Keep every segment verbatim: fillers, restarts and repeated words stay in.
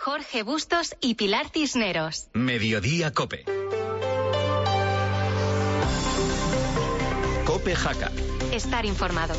Jorge Bustos y Pilar Cisneros. Mediodía COPE. COPE Jaca. Estar informado.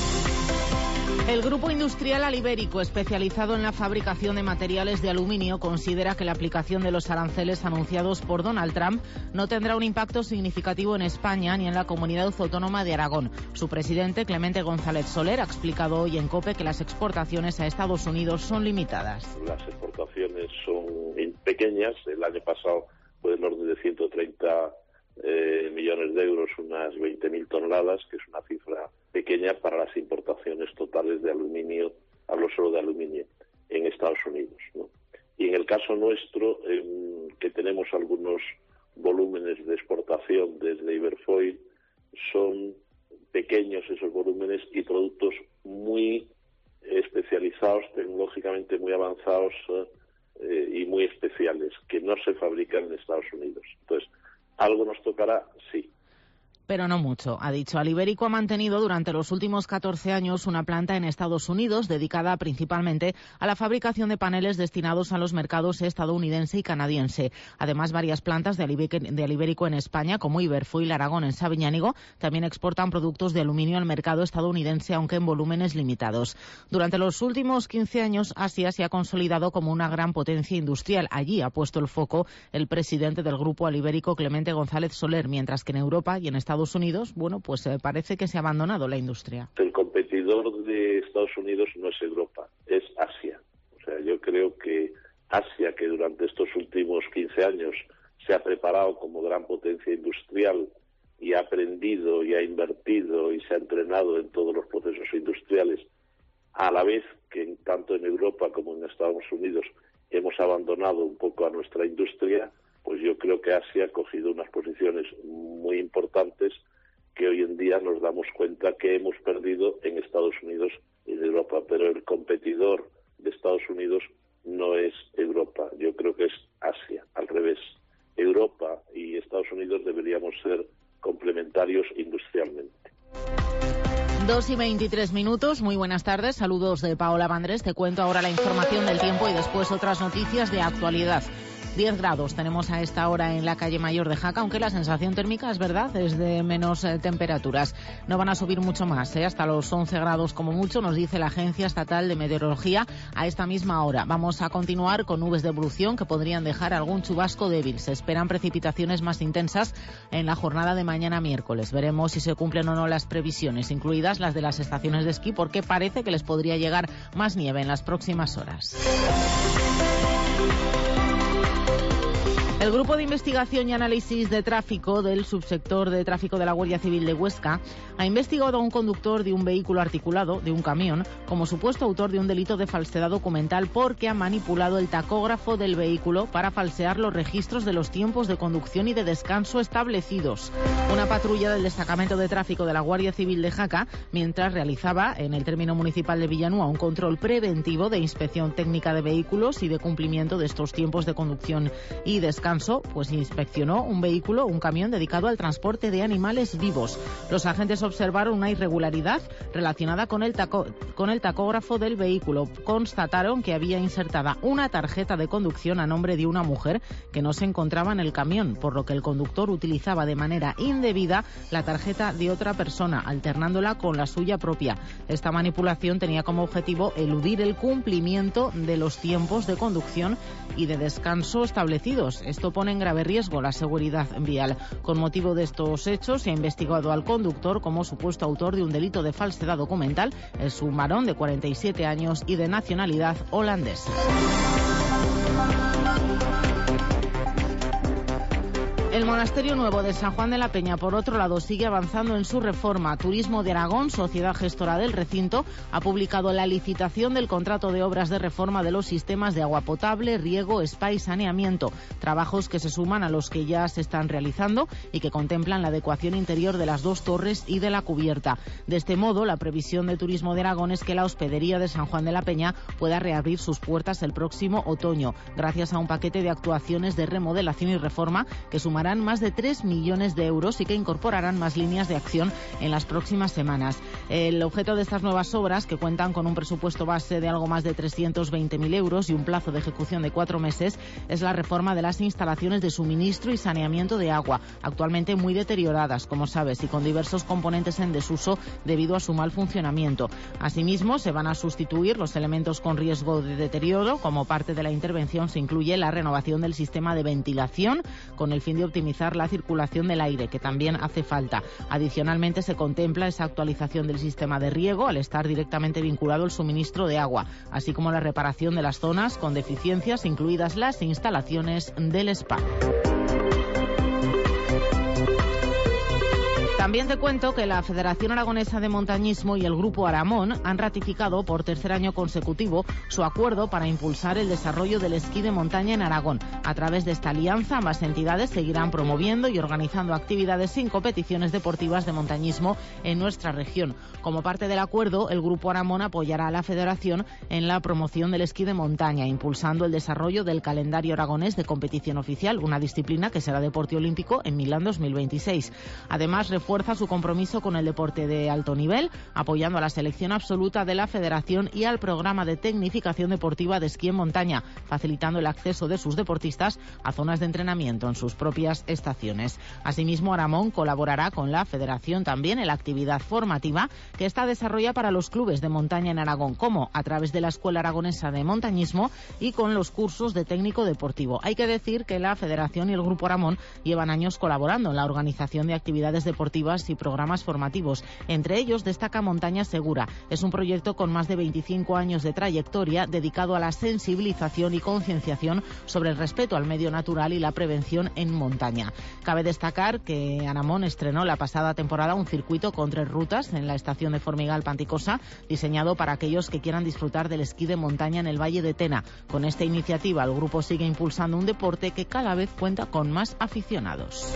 El grupo industrial Alibérico, especializado en la fabricación de materiales de aluminio, considera que la aplicación de los aranceles anunciados por Donald Trump no tendrá un impacto significativo en España ni en la comunidad autónoma de Aragón. Su presidente, Clemente González Soler, ha explicado hoy en COPE que las exportaciones a Estados Unidos son limitadas. Las exportaciones son pequeñas. El año pasado fue del orden de ciento treinta eh, millones de euros, unas veinte mil toneladas, que es una cifra pequeña para las importaciones totales de aluminio, hablo solo de aluminio, en Estados Unidos, ¿no? Y en el caso nuestro, eh, que tenemos algunos volúmenes de exportación desde Iberfoil, son pequeños esos volúmenes y productos muy especializados, tecnológicamente muy avanzados eh, y muy especiales, que no se fabrican en Estados Unidos. Entonces, ¿algo nos tocará? Sí. Pero no mucho, ha dicho. Alibérico ha mantenido durante los últimos catorce años una planta en Estados Unidos dedicada principalmente a la fabricación de paneles destinados a los mercados estadounidense y canadiense. Además, varias plantas de Alibérico en España, como Iberfoil Aragón en Sabiñánigo, también exportan productos de aluminio al mercado estadounidense, aunque en volúmenes limitados. Durante los últimos quince años, Asia se ha consolidado como una gran potencia industrial. Allí ha puesto el foco el presidente del grupo Alibérico, Clemente González Soler, mientras que en Europa y en Estados Unidos, bueno, pues eh, parece que se ha abandonado la industria. El competidor de Estados Unidos no es Europa, es Asia. O sea, yo creo que Asia, que durante estos últimos quince años se ha preparado como gran potencia industrial y ha aprendido y ha invertido y se ha entrenado en todos los procesos industriales, a la vez que tanto en Europa como en Estados Unidos hemos abandonado un poco a nuestra industria, pues yo creo que Asia ha cogido unas posiciones muy importantes que hoy en día nos damos cuenta que hemos perdido en Estados Unidos y en Europa. Pero el competidor de Estados Unidos no es Europa, yo creo que es Asia, al revés. Europa y Estados Unidos deberíamos ser complementarios industrialmente. Dos y veintitrés minutos, muy buenas tardes, saludos de Paola Vandrés. Te cuento ahora la información del tiempo y después otras noticias de actualidad. diez grados tenemos a esta hora en la calle Mayor de Jaca, aunque la sensación térmica es verdad, es de menos eh, temperaturas. No van a subir mucho más, eh, hasta los once grados como mucho, nos dice la Agencia Estatal de Meteorología a esta misma hora. Vamos a continuar con nubes de evolución que podrían dejar algún chubasco débil. Se esperan precipitaciones más intensas en la jornada de mañana miércoles. Veremos si se cumplen o no las previsiones, incluidas las de las estaciones de esquí, porque parece que les podría llegar más nieve en las próximas horas. El Grupo de Investigación y Análisis de Tráfico del Subsector de Tráfico de la Guardia Civil de Huesca ha investigado a un conductor de un vehículo articulado, de un camión, como supuesto autor de un delito de falsedad documental porque ha manipulado el tacógrafo del vehículo para falsear los registros de los tiempos de conducción y de descanso establecidos. Una patrulla del Destacamento de Tráfico de la Guardia Civil de Jaca, mientras realizaba en el término municipal de Villanúa un control preventivo de inspección técnica de vehículos y de cumplimiento de estos tiempos de conducción y descanso, pues inspeccionó un vehículo, un camión dedicado al transporte de animales vivos. Los agentes observaron una irregularidad relacionada con el, taco, con el tacógrafo del vehículo. Constataron que había insertada una tarjeta de conducción a nombre de una mujer que no se encontraba en el camión, por lo que el conductor utilizaba de manera indebida la tarjeta de otra persona, alternándola con la suya propia. Esta manipulación tenía como objetivo eludir el cumplimiento de los tiempos de conducción y de descanso establecidos. Esto pone en grave riesgo la seguridad vial. Con motivo de estos hechos, se ha investigado al conductor como supuesto autor de un delito de falsedad documental. Es un varón de cuarenta y siete años y de nacionalidad holandesa. El Monasterio Nuevo de San Juan de la Peña, por otro lado, sigue avanzando en su reforma. Turismo de Aragón, sociedad gestora del recinto, ha publicado la licitación del contrato de obras de reforma de los sistemas de agua potable, riego, spa y saneamiento. Trabajos que se suman a los que ya se están realizando y que contemplan la adecuación interior de las dos torres y de la cubierta. De este modo, la previsión de Turismo de Aragón es que la hospedería de San Juan de la Peña pueda reabrir sus puertas el próximo otoño, gracias a un paquete de actuaciones de remodelación y reforma que sumará destinarán más de tres millones de euros y que incorporarán más líneas de acción en las próximas semanas. El objeto de estas nuevas obras, que cuentan con un presupuesto base de algo más de trescientos veinte mil euros y un plazo de ejecución de cuatro meses, es la reforma de las instalaciones de suministro y saneamiento de agua, actualmente muy deterioradas, como sabes, y con diversos componentes en desuso debido a su mal funcionamiento. Asimismo, se van a sustituir los elementos con riesgo de deterioro. Como parte de la intervención se incluye la renovación del sistema de ventilación con el fin de optimizar la circulación del aire, que también hace falta. Adicionalmente, se contempla esa actualización del sistema de riego al estar directamente vinculado al suministro de agua, así como la reparación de las zonas con deficiencias, incluidas las instalaciones del spa. También te cuento que la Federación Aragonesa de Montañismo y el Grupo Aramón han ratificado por tercer año consecutivo su acuerdo para impulsar el desarrollo del esquí de montaña en Aragón. A través de esta alianza, ambas entidades seguirán promoviendo y organizando actividades sin competiciones deportivas de montañismo en nuestra región. Como parte del acuerdo, el Grupo Aramón apoyará a la Federación en la promoción del esquí de montaña, impulsando el desarrollo del calendario aragonés de competición oficial, una disciplina que será deporte olímpico en Milán dos mil veintiséis. Además, refuerza su compromiso con el deporte de alto nivel, apoyando a la selección absoluta de la Federación y al programa de tecnificación deportiva de esquí en montaña, facilitando el acceso de sus deportistas a zonas de entrenamiento en sus propias estaciones. Asimismo, Aramón colaborará con la Federación también en la actividad formativa que esta desarrolla para los clubes de montaña en Aragón, como a través de la Escuela Aragonesa de Montañismo y con los cursos de técnico deportivo. Hay que decir que la Federación y el Grupo Aramón llevan años colaborando en la organización de actividades deportivas y programas formativos. Entre ellos destaca Montaña Segura. Es un proyecto con más de veinticinco años de trayectoria dedicado a la sensibilización y concienciación sobre el respeto al medio natural y la prevención en montaña. Cabe destacar que Aramón estrenó la pasada temporada un circuito con tres rutas en la estación de Formigal Panticosa, diseñado para aquellos que quieran disfrutar del esquí de montaña en el Valle de Tena. Con esta iniciativa, el grupo sigue impulsando un deporte que cada vez cuenta con más aficionados.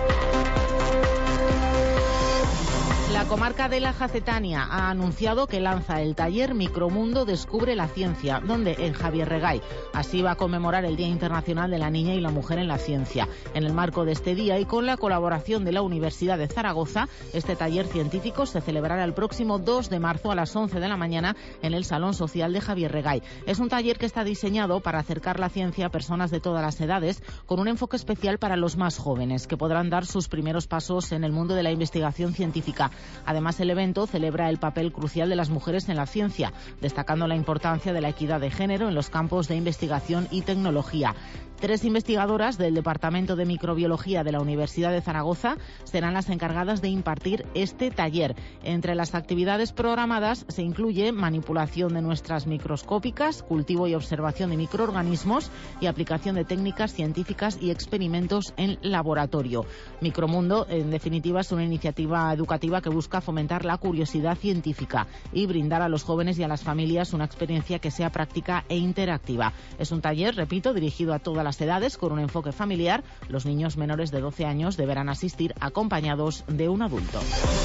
La comarca de la Jacetania ha anunciado que lanza el taller Micromundo Descubre la Ciencia, donde en Javier Regay. Así va a conmemorar el Día Internacional de la Niña y la Mujer en la Ciencia. En el marco de este día y con la colaboración de la Universidad de Zaragoza, este taller científico se celebrará el próximo dos de marzo a las once de la mañana en el Salón Social de Javier Regay. Es un taller que está diseñado para acercar la ciencia a personas de todas las edades, con un enfoque especial para los más jóvenes, que podrán dar sus primeros pasos en el mundo de la investigación científica. Además, el evento celebra el papel crucial de las mujeres en la ciencia, destacando la importancia de la equidad de género en los campos de investigación y tecnología. Tres investigadoras del Departamento de Microbiología de la Universidad de Zaragoza serán las encargadas de impartir este taller. Entre las actividades programadas se incluye manipulación de muestras microscópicas, cultivo y observación de microorganismos y aplicación de técnicas científicas y experimentos en laboratorio. Micromundo, en definitiva, es una iniciativa educativa que busca fomentar la curiosidad científica y brindar a los jóvenes y a las familias una experiencia que sea práctica e interactiva. Es un taller, repito, dirigido a todas las edades con un enfoque familiar. Los niños menores de doce años deberán asistir acompañados de un adulto.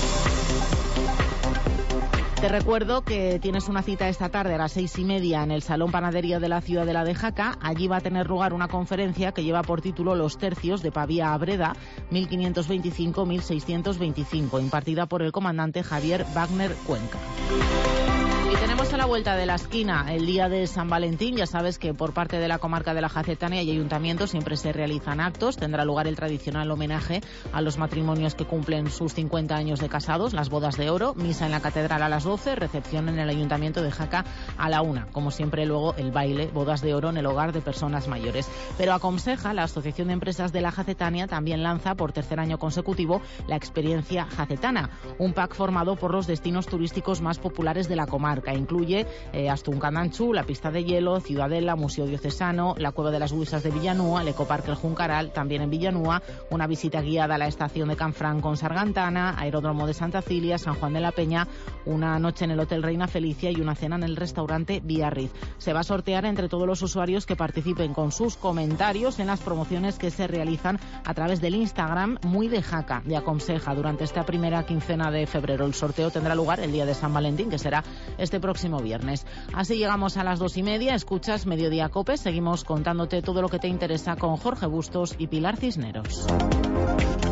Te recuerdo que tienes una cita esta tarde a las seis y media en el Salón Panadería de la Ciudadela de Jaca. Allí va a tener lugar una conferencia que lleva por título Los tercios de Pavía a Breda, mil quinientos veinticinco a mil seiscientos veinticinco, impartida por el comandante Javier Wagner Cuenca. Y tenemos a la vuelta de la esquina el día de San Valentín. Ya sabes que por parte de la comarca de la Jacetania y Ayuntamiento siempre se realizan actos. Tendrá lugar el tradicional homenaje a los matrimonios que cumplen sus cincuenta años de casados, las bodas de oro, misa en la catedral a las doce, recepción en el Ayuntamiento de Jaca a la una. Como siempre, luego el baile, bodas de oro en el hogar de personas mayores. Pero Aconseja, la Asociación de Empresas de la Jacetania, también lanza por tercer año consecutivo la experiencia jacetana, un pack formado por los destinos turísticos más populares de la comarca. Incluye eh, Astuncandanchu, la pista de hielo, Ciudadela, Museo Diocesano, la Cueva de las Huisas de Villanúa, el Ecoparque El Juncaral, también en Villanúa, una visita guiada a la estación de Canfrán con Sargantana, Aeródromo de Santa Cilia, San Juan de la Peña, una noche en el Hotel Reina Felicia y una cena en el restaurante Biarritz. Se va a sortear entre todos los usuarios que participen con sus comentarios en las promociones que se realizan a través del Instagram Muy de Jaca de Aconseja durante esta primera quincena de febrero. El sorteo tendrá lugar el día de San Valentín, que será este próximo próximo viernes. Así llegamos a las dos y media. Escuchas Mediodía COPE. Seguimos contándote todo lo que te interesa con Jorge Bustos y Pilar Cisneros.